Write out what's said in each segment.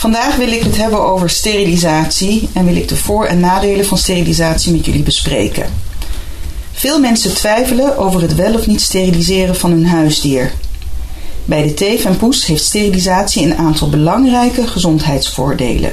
Vandaag wil ik het hebben over sterilisatie en wil ik de voor- en nadelen van sterilisatie met jullie bespreken. Veel mensen twijfelen over het wel of niet steriliseren van hun huisdier. Bij de teef en poes heeft sterilisatie een aantal belangrijke gezondheidsvoordelen.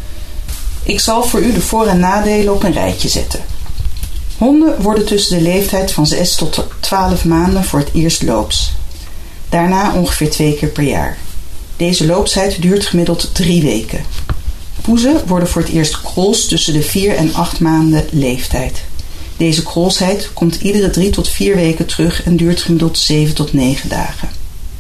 Ik zal voor u de voor- en nadelen op een rijtje zetten. Honden worden tussen de leeftijd van 6 tot 12 maanden voor het eerst loops. Daarna ongeveer 2 keer per jaar. Deze loopsheid duurt gemiddeld 3 weken. Poezen worden voor het eerst krols tussen de 4 en 8 maanden leeftijd. Deze krolsheid komt iedere 3 tot 4 weken terug en duurt gemiddeld 7 tot 9 dagen.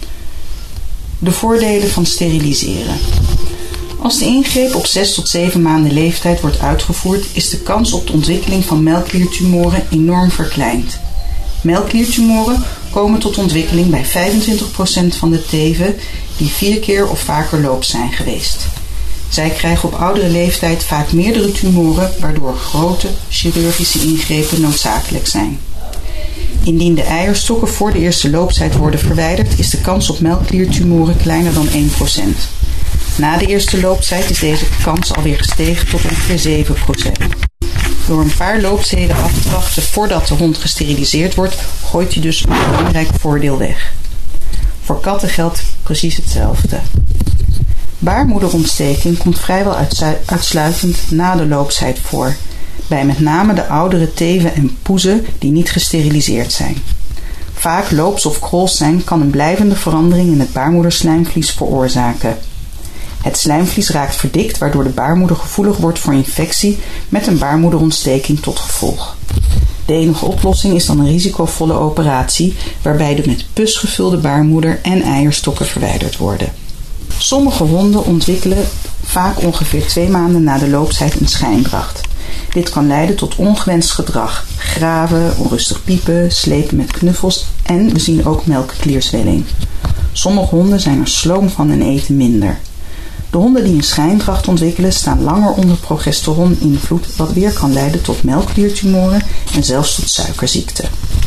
De voordelen van steriliseren. Als de ingreep op 6 tot 7 maanden leeftijd wordt uitgevoerd, is de kans op de ontwikkeling van melkkliertumoren enorm verkleind. Melkkliertumoren komen tot ontwikkeling bij 25% van de teven die 4 keer of vaker loops zijn geweest. Zij krijgen op oudere leeftijd vaak meerdere tumoren, waardoor grote chirurgische ingrepen noodzakelijk zijn. Indien de eierstokken voor de eerste loopsheid worden verwijderd, is de kans op melkkliertumoren kleiner dan 1%. Na de eerste loopsheid is deze kans alweer gestegen tot ongeveer 7%. Door een paar loopsheden af te wachten voordat de hond gesteriliseerd wordt, gooit hij dus een belangrijk voordeel weg. Voor katten geldt precies hetzelfde. Baarmoederontsteking komt vrijwel uitsluitend na de loopsheid voor, bij met name de oudere teven en poezen die niet gesteriliseerd zijn. Vaak loops of krols zijn kan een blijvende verandering in het baarmoederslijmvlies veroorzaken. Het slijmvlies raakt verdikt, waardoor de baarmoeder gevoelig wordt voor infectie met een baarmoederontsteking tot gevolg. De enige oplossing is dan een risicovolle operatie, waarbij de met pus gevulde baarmoeder en eierstokken verwijderd worden. Sommige honden ontwikkelen vaak ongeveer 2 maanden na de loopsheid een schijndracht. Dit kan leiden tot ongewenst gedrag, graven, onrustig piepen, slepen met knuffels en we zien ook melkklierzwelling. Sommige honden zijn er sloom van en eten minder. De honden die een schijndracht ontwikkelen staan langer onder progesteron-invloed, wat weer kan leiden tot melkkliertumoren en zelfs tot suikerziekte.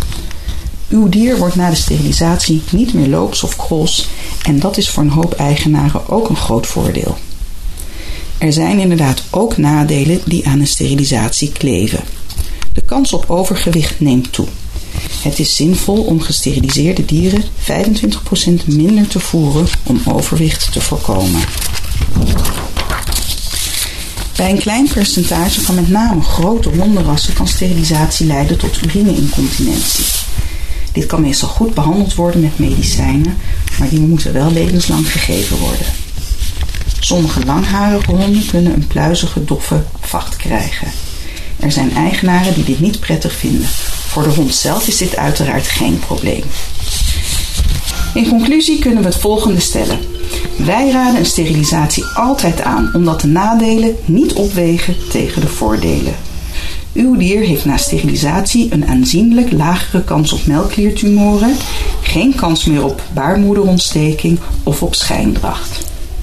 Uw dier wordt na de sterilisatie niet meer loops of krols en dat is voor een hoop eigenaren ook een groot voordeel. Er zijn inderdaad ook nadelen die aan een sterilisatie kleven. De kans op overgewicht neemt toe. Het is zinvol om gesteriliseerde dieren 25% minder te voeren om overwicht te voorkomen. Bij een klein percentage van met name grote hondenrassen kan sterilisatie leiden tot urineincontinentie. Dit kan meestal goed behandeld worden met medicijnen, maar die moeten wel levenslang gegeven worden. Sommige langharige honden kunnen een pluizige, doffe vacht krijgen. Er zijn eigenaren die dit niet prettig vinden. Voor de hond zelf is dit uiteraard geen probleem. In conclusie kunnen we het volgende stellen. Wij raden een sterilisatie altijd aan, omdat de nadelen niet opwegen tegen de voordelen. Uw dier heeft na sterilisatie een aanzienlijk lagere kans op melkkliertumoren, geen kans meer op baarmoederontsteking of op schijndracht.